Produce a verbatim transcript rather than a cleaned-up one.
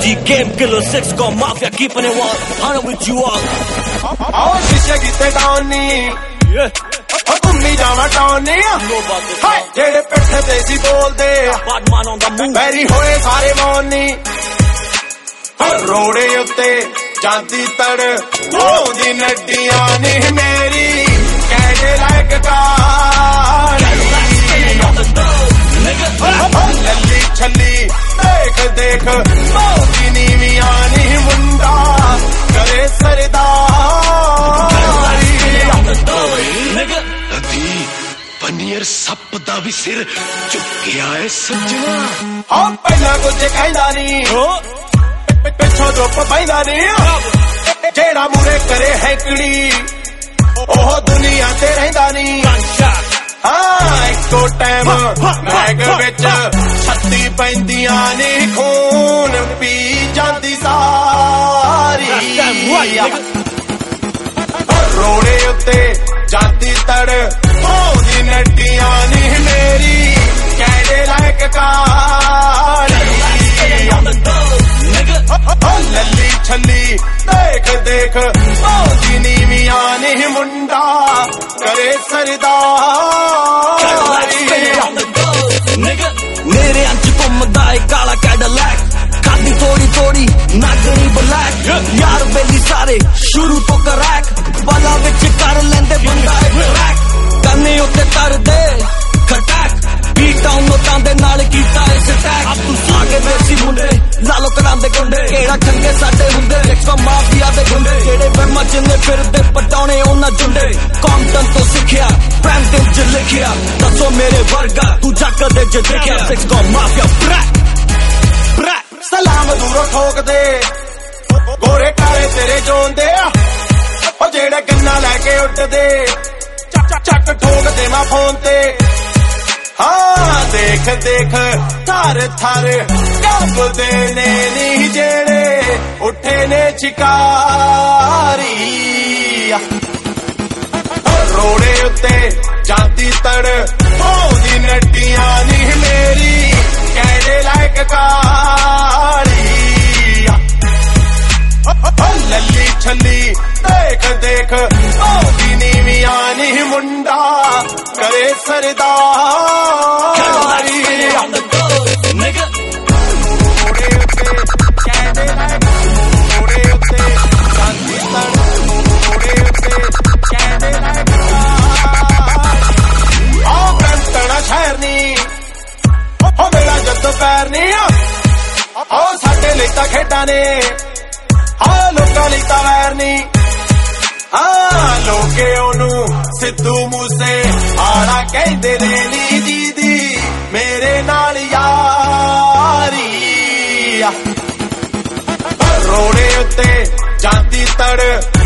G game killer six got mafia keeping it one hundred with you all. आओ शीशे कीते downy ओ घुम्मी जावा tawny जेड़े पिठ ते सी बोलदे Batman on the move. बैरी होए सारे मौनी रोड़े उत्ते जाती तड़ ओदी नड्डियां नी मेरी कहदे लायक कारी लल्ली छल्ली देख देख मोदी नीवियां नी मुंडा करे सरदारी नदी पनीर सप दा भी सिर चुक्या है सजना हाँ पहला कुछ कहंदा नी पिछों चुप पैंदा नी जेड़ा मुरे करे हैकड़ी ओह दुनिया ते रहिंदा नी हाँ इको टाइम मैग विच छत्ती पैंदियां नी खून पी जांदी सारी रोड़े उत्ते जाती तड़ ओदी नड्डियां नी मेरी कहदे लायक कारी लल्ली छल्ली देख देख ओदी नीवियां नी मुंडा करे सरदारी मेरे अंच घुमदा है काला कैडलैक खादी थोड़ी थोड़ी नागरी ब्लैक यार बेली सारे शुरू तो करैक बाला विच कर लेंदे बंदा ट्रैक कन्ने उत्ते तरदे खटैक बीट डाउन नोटां दे नाल कीता इस अटैक अब तू आगे देसी मुंडे लालो करांदे गुंडे केड़ा चंगे साडे हुंदे एक्सा माफिया दे गुंडे जेड़े वहमां च ने फिरदे पटाउने ओना जुंडे कॉम्पटन तो सिखिया पैंटिंग च लिखिया दसो मेरे वर्गा तू जग दे ज देखिया सिक्स गो माफिया ब्रैक ब्रैक सलाम दूरों ठोक दे गोरे काले तेरे जोंदे ओ जेड़े गन्ना लेके उठदे चक ठोक दे मां फोन ते हाँ देख देख थार थार कंबदे ने नी जेड़े उठे ने शिकारी रोड़े उत्ते जाती तड़ ओदी नड्डियां नी मेरी कहदे लायक कारी लल्ली छल्ली देख देख ओदी नीवियां नी मुंडा करे सरदारी रोड़े उत्ते कहदे लायक रोड़े उत्ते जाती तड़ रोड़े उत्ते कहदे लायक आ कंतड़ा शहर नी ओ मेरा जद पैर नी ओ साडे लई तां खेडां ने हाँ लोकां लई तां वैर नी हाँ लोके ओनू सिद्धू मूसे आड़ा कहंदे ने नी जी दी मेरे नाल यारी रोड़े उत्ते जाती तड़